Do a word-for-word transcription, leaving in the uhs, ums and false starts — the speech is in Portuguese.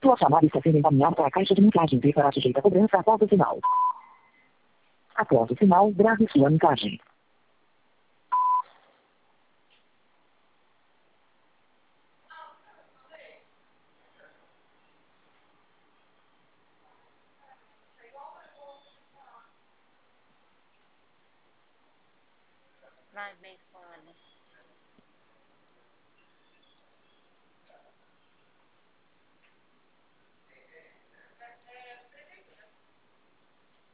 Sua chamada está sendo encaminhada para a caixa de mensagem e será sujeita a cobrança após o sinal. Após o sinal, grave sua mensagem. Vai bem, fone.